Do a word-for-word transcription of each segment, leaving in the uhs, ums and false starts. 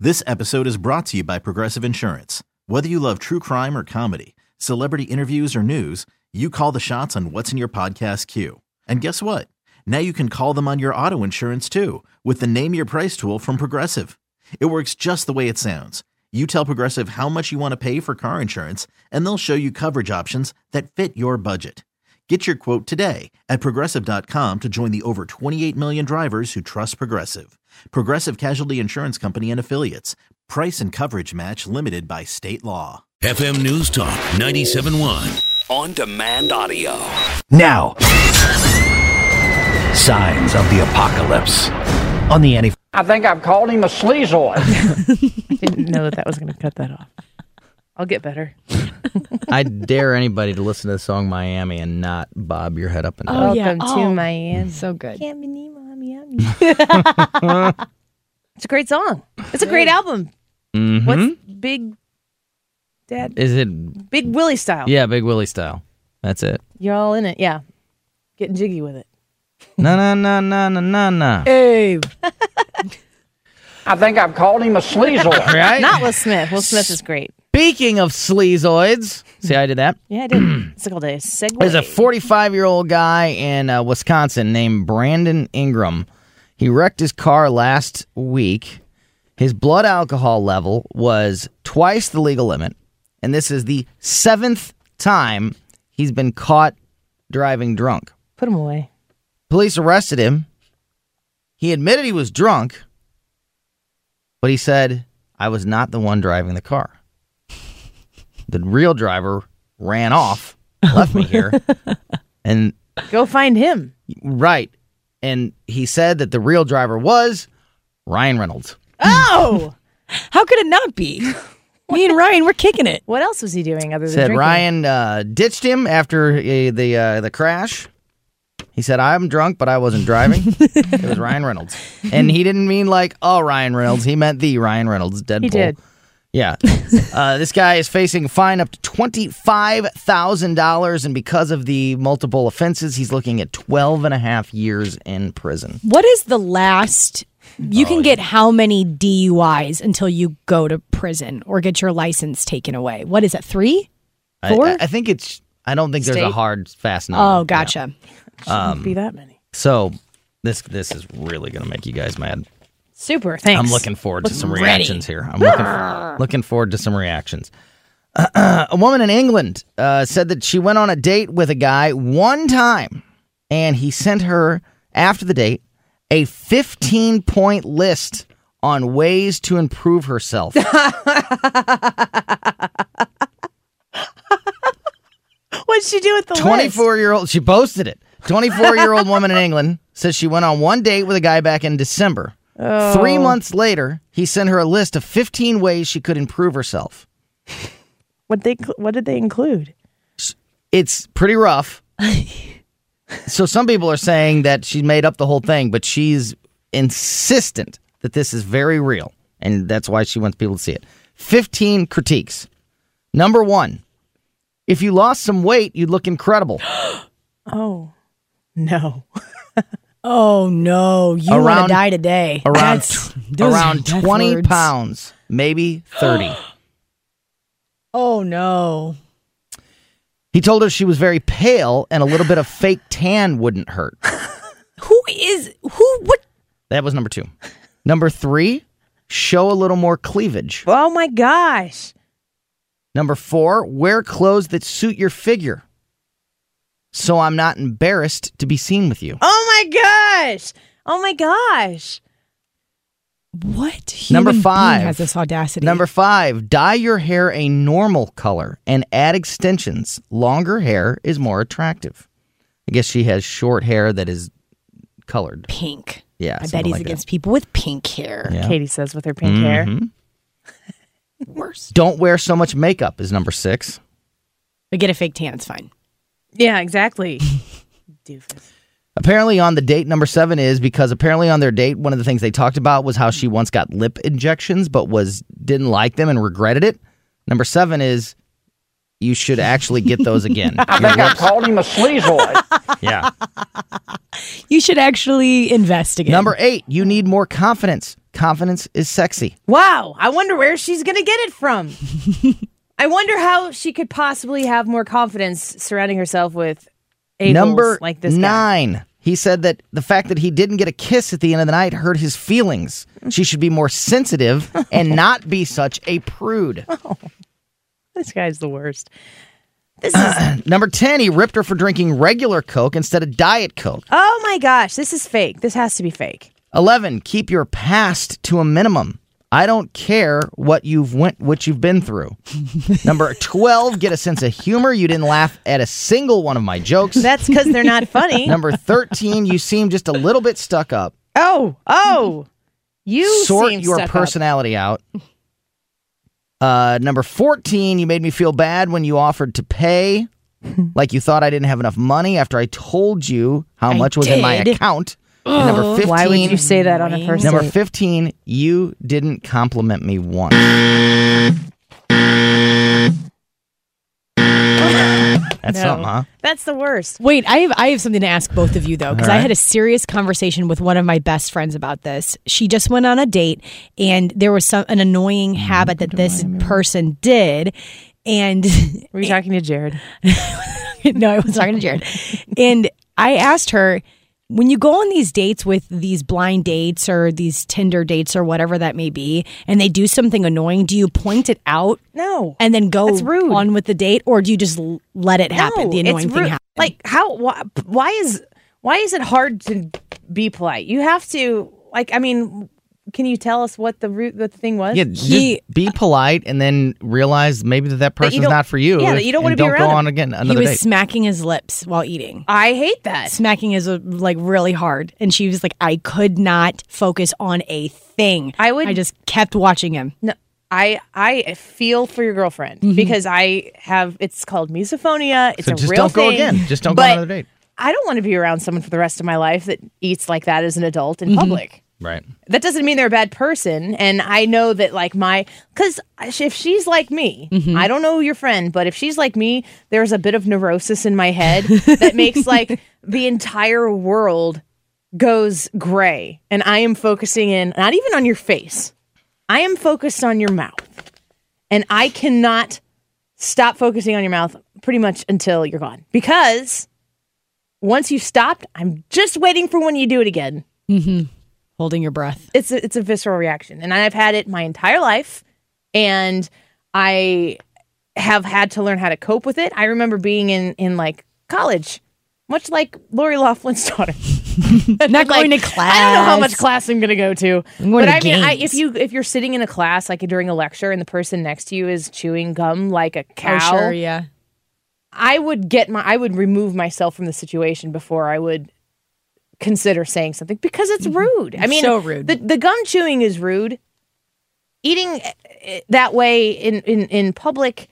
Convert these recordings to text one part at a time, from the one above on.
This episode is brought to you by Progressive Insurance. Whether you love true crime or comedy, celebrity interviews or news, you call the shots on what's in your podcast queue. And guess what? Now you can call them on your auto insurance too with the Name Your Price tool from Progressive. It works just the way it sounds. You tell Progressive how much you want to pay for car insurance, and they'll show you coverage options that fit your budget. Get your quote today at Progressive dot com to join the over twenty-eight million drivers who trust Progressive. Progressive Casualty Insurance Company and Affiliates. Price and coverage match limited by state law. F M News Talk ninety-seven point one. On demand audio. Now, signs of the apocalypse on the N F. I think I've called him a sleazoid. I didn't know that that was going to cut that off. I'll get better. I dare anybody to listen to the song Miami and not bob your head up and down. Oh, yeah. Welcome to Oh, Miami. So good. Can't be me, mommy. It's a great song. It's a great album. Mm-hmm. What's Big Dad? Is it? Big Willie style. Yeah, Big Willie style. That's it. You're all in it. Yeah. Getting jiggy with it. Na na na na na na na. Hey. I think I've called him a sleazoid. Right? Not Will Smith. Will Smith is great. Speaking of sleazoids, see how I did that? Yeah, I did. It's called a segue. There's a forty-five-year-old guy in uh, Wisconsin named Brandon Ingram. He wrecked his car last week. His blood alcohol level was twice the legal limit, and this is the seventh time he's been caught driving drunk. Put him away. Police arrested him. He admitted he was drunk, but he said, I was not the one driving the car. The real driver ran off, left me here, and Go find him. right. And he said that the real driver was Ryan Reynolds. Oh! How could it not be? Me and Ryan, we're kicking it. What else was he doing other than Said drinking? Ryan uh, ditched him after uh, the uh, the crash. He said, I'm drunk, but I wasn't driving. It was Ryan Reynolds. And he didn't mean like, oh, Ryan Reynolds. He meant the Ryan Reynolds, Deadpool. He did. Yeah. Uh, this guy is facing a fine up to twenty-five thousand dollars, and because of the multiple offenses, he's looking at twelve and a half years in prison. What is the last... You Oh, can get how many D U Is until you go to prison or get your license taken away? What is it, three? Four? I, I think it's, I don't think there's a State? hard, fast number. Oh, gotcha. Shouldn't be that many. So this this is really going to make you guys mad. Super. Thanks. I'm looking forward to some ready. reactions here. I'm looking, looking forward to some reactions. Uh, a woman in England uh, said that she went on a date with a guy one time, and he sent her, after the date, a fifteen-point list on ways to improve herself. What'd she do with the list? twenty-four-year-old, she posted it. twenty-four-year-old woman in England says she went on one date with a guy back in December. Oh. Three months later, he sent her a list of fifteen ways she could improve herself. What they? What did they include? It's pretty rough. So some people are saying that she made up the whole thing, but she's insistent that this is very real, and that's why she wants people to see it. fifteen critiques. Number one, if you lost some weight, you'd look incredible. Oh, no. Oh, no. You want Around- to die today. Around That's- those are around death twenty words. pounds, maybe thirty. Oh, no. He told her she was very pale and a little bit of fake tan wouldn't hurt. Who is... Who... What... That was number two. Number three, show a little more cleavage. Oh, my gosh. Number four, wear clothes that suit your figure, so I'm not embarrassed to be seen with you. Oh, my gosh. Oh, my gosh. What human Number five. being has this audacity? Number five, dye your hair a normal color and add extensions. Longer hair is more attractive. I guess she has short hair that is colored. Pink. Yeah, I bet something he's like against people with pink hair. Yeah. Katie says with her pink hair. Mhm. Worse. Don't wear so much makeup is number six. But get a fake tan. It's fine. Yeah, exactly. Doofus. Apparently on the date, number seven is because apparently on their date, one of the things they talked about was how she once got lip injections but was didn't like them and regretted it. Number seven is you should actually get those again. I Your think I lips- called him a sleazoid. yeah. You should actually investigate. Number eight, you need more confidence. confidence is sexy. Wow. I wonder where she's going to get it from. I wonder how she could possibly have more confidence surrounding herself with a-holes Number like this guy. nine. He said that the fact that he didn't get a kiss at the end of the night hurt his feelings. She should be more sensitive and not be such a prude. Oh, this guy's the worst. This is Number ten, he ripped her for drinking regular Coke instead of Diet Coke. Oh my gosh, this is fake. This has to be fake. eleven, keep your past to a minimum. I don't care what you've went, what you've been through. Number twelve, get a sense of humor. You didn't laugh at a single one of my jokes. That's because they're not funny. Number thirteen, you seem just a little bit stuck up. Oh, oh. You Sort seem your stuck personality out. Uh, number fourteen, you made me feel bad when you offered to pay. Like you thought I didn't have enough money after I told you how I much was in my did. account. And number fifteen, Why would you say that on a first Number date? fifteen, you didn't compliment me once. That's No. something, huh? That's the worst. Wait, I have I have something to ask both of you though, because All I right. had a serious conversation with one of my best friends about this. She just went on a date, and there was some an annoying habit that this person did, and Were you talking to Jared? no, I was talking to Jared, and I asked her, when you go on these dates with these blind dates or these Tinder dates or whatever that may be, and they do something annoying, do you point it out No. and then go That's rude. on with the date, or do you just l- let it happen? No, the annoying it's thing rude. happen. Like how? Why, why is why is it hard to be polite? You have to. Like, I mean, can you tell us what the root what the thing was? Yeah, He- just be polite and then realize maybe that that That you person's don't- not for you. yeah, that you don't and wanna be don't around go him. on again He another was date. smacking his lips while eating. I hate that. Smacking his uh, like really hard, and she was like, "I could not focus on a thing. I would- I just kept watching him." No, I I feel for your girlfriend because I have. It's called misophonia. It's So a just real don't go thing, again. Just don't go on but another date. I don't want to be around someone for the rest of my life that eats like that as an adult in public. Right. That doesn't mean they're a bad person. And I know that, like, my, because if she's like me, I don't know your friend, but if she's like me, there's a bit of neurosis in my head that makes, like, the entire world goes gray. And I am focusing in, not even on your face, I am focused on your mouth. And I cannot stop focusing on your mouth pretty much until you're gone. Because once you've stopped, I'm just waiting for when you do it again. Holding your breath. It's a, it's a visceral reaction, and I've had it my entire life, and I have had to learn how to cope with it. I remember being in in like college, much like Lori Laughlin's daughter. Not going to class. I don't know how much class I'm going to go to, I'm going but to I mean, I, games. if you if you're sitting in a class like during a lecture, and the person next to you is chewing gum like a cow, Oh, sure, yeah. I would get my I would remove myself from the situation before I would consider saying something because it's rude. I mean, So rude. The the gum chewing is rude. Eating uh, that way in, in, in public,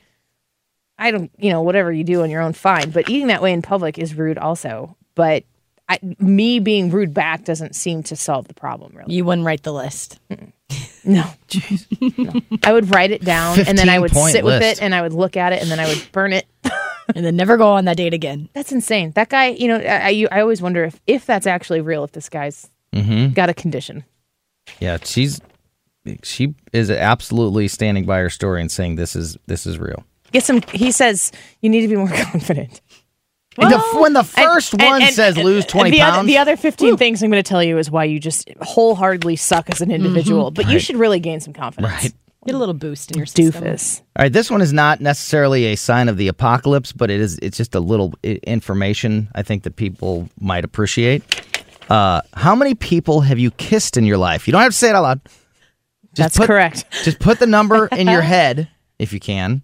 I don't, you know, whatever you do on your own, fine. But eating that way in public is rude also. But I, me being rude back doesn't seem to solve the problem, really. You wouldn't write the list. No. no. I would write it down and then I would fifteen-point sit with list. it and I would look at it and then I would burn it. And then never go on that date again. That's insane. That guy, you know, I, I, I always wonder if, if that's actually real, if this guy's Mm-hmm. got a condition. Yeah, she's she is absolutely standing by her story and saying this is this is real. Get some, he says, you need to be more confident. And the- when the first And- one and- says and lose twenty the pounds, Other, the other fifteen things I'm going to tell you is why you just wholeheartedly suck as an individual. But you Right. should really gain some confidence. right. Get a little boost in your system. Doofus. All right, this one is not necessarily a sign of the apocalypse, but it is. It's just a little i- information I think that people might appreciate. Uh, how many people have you kissed in your life? You don't have to say it out loud. Just That's put- correct. Just put the number in your head if you can.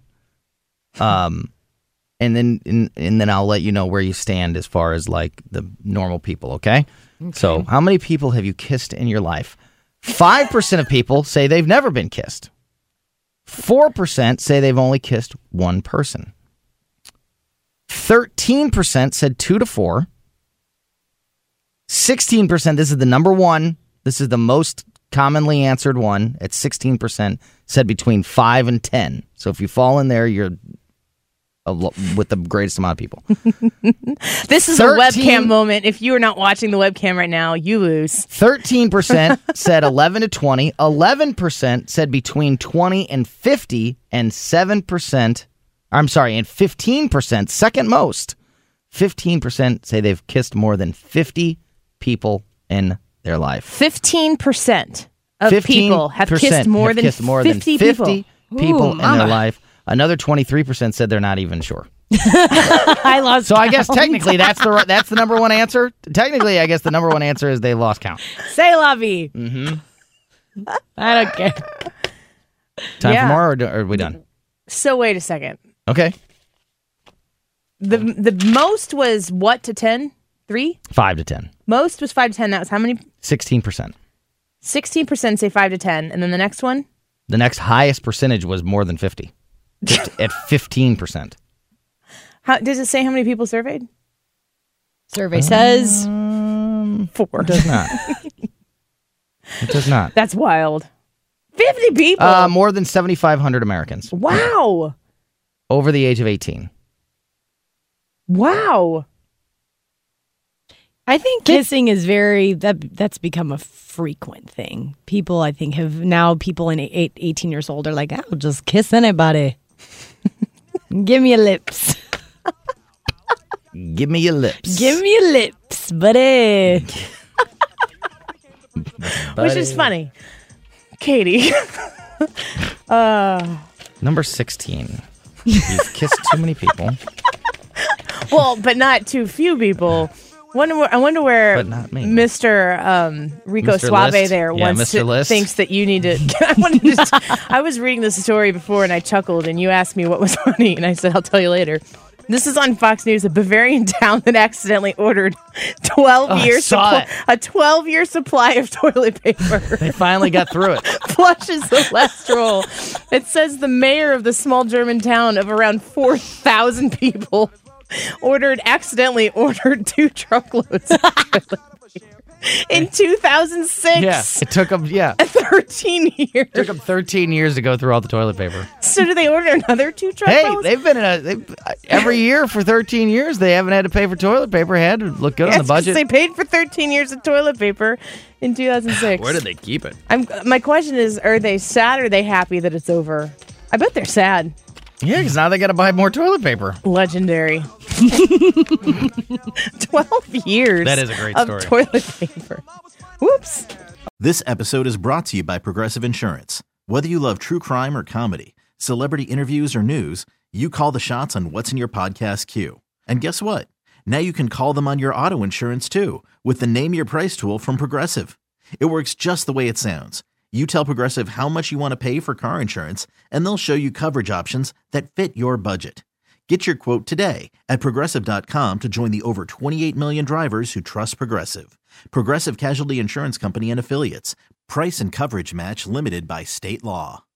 Um, and then and, and then I'll let you know where you stand as far as like the normal people. Okay. So, how many people have you kissed in your life? Five percent of people say they've never been kissed. Four percent say they've only kissed one person. Thirteen percent said two to four. Sixteen percent. This is the number one. This is the most commonly answered one. At sixteen percent, said between five and ten. So if you fall in there, you're a lo- with the greatest amount of people. This is thirteen a webcam moment. If you are not watching the webcam right now, you lose. thirteen percent said eleven to twenty. eleven percent said between twenty and fifty. And seven percent, I'm sorry, and fifteen percent, second most, fifteen percent say they've kissed more than fifty people in their life. fifteen percent of fifteen people have kissed more, have than, kissed more fifty than fifty people, people Ooh, in mama. their life. Another twenty-three percent said they're not even sure. I lost So I guess count. technically that's the that's the number one answer. Technically, I guess the number one answer is they lost count. Say la vie. Mm-hmm. I don't care. Time Yeah. for more, or, do- or are we done? So wait a second. Okay. The the most was what to ten? Three? Five to ten. Most was five to ten. That was how many? Sixteen percent. Sixteen percent say five to ten, and then the next one. The next highest percentage was more than fifty. At fifteen percent. How does it say how many people surveyed? Survey says Four. It does not. It does not. That's wild. Fifty people. Uh, more than seventy-five hundred Americans wow. over the age of eighteen. Wow. I think kissing is very that that's become a frequent thing. People, I think, have now people in eight, eighteen years old are like, I'll just kiss anybody. Give me your lips. Give me your lips. Give me your lips, buddy. Which is funny. Katie. uh, Number sixteen. You've kissed too many people. well, but not too few people. Wonder where, I wonder where But not me. Mister Um, Rico Mister Suave List? there Yeah, wants Mister to, List. thinks that you need to. I wanted to. Just, I was reading this story before and I chuckled, and you asked me what was funny, and I said I'll tell you later. This is on Fox News. A Bavarian town that accidentally ordered twelve Oh, I years saw suppli- it. a twelve year supply of toilet paper. They finally got through it. Flushes the last roll. It says the mayor of the small German town of around four thousand people ordered accidentally ordered two truckloads of toilet paper in two thousand six. Yeah, it took them. Yeah, thirteen years. it took them thirteen years to go through all the toilet paper. So do they order another two Hey, truckloads? they've been in a they've, every year for thirteen years. They haven't had to pay for toilet paper. Had to look good on Yes, the 'cause budget. They paid for thirteen years of toilet paper in two thousand six. Where did they keep it? I'm, my question is, are they sad or are they happy that it's over? I bet they're sad. Yeah, because now they got to buy more toilet paper. Legendary. twelve years That is a great of story. toilet paper. Whoops. This episode is brought to you by Progressive Insurance. Whether you love true crime or comedy, celebrity interviews or news, you call the shots on what's in your podcast queue. And guess what? Now you can call them on your auto insurance too with the Name Your Price tool from Progressive. It works just the way it sounds. You tell Progressive how much you want to pay for car insurance, and they'll show you coverage options that fit your budget. Get your quote today at Progressive dot com to join the over twenty-eight million drivers who trust Progressive. Progressive Casualty Insurance Company and Affiliates. Price and coverage match limited by state law.